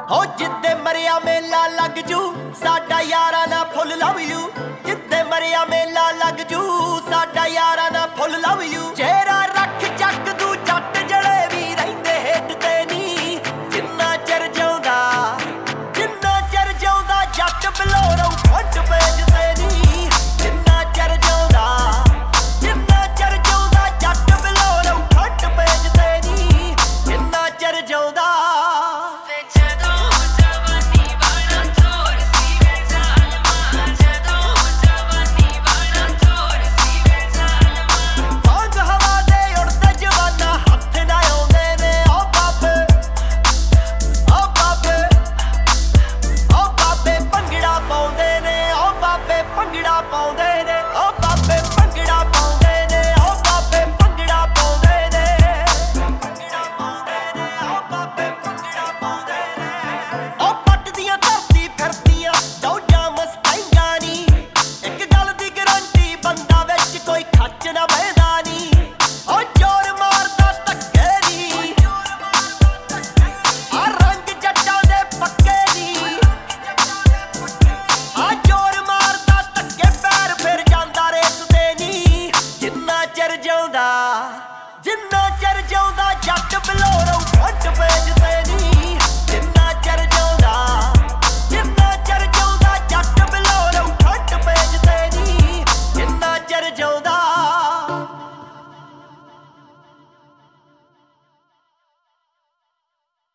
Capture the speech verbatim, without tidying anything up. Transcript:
हो जिद्दे मरिया मेला लग जू साडा यारा ना फुल लव यू। जिद्दे मरिया मेला लग जू साडा यारा ना फुल लव यू। चेहरा रख चक दू जट जड़े भी रहिंदे हेठ ते नी। जिन्ना चर जाउंदा जिन्ना चर जाउंदा जट बलोरों फ्रंट पेज ते नी। जिन्ना चर जाउंदा जिन्ना चर जाउंदा जट बलोरों फ्रंट पेज ते नी। जिन्ना चर जाउंदा जिन्ना चर जाउंदा जट बलोरों फ्रंट पेज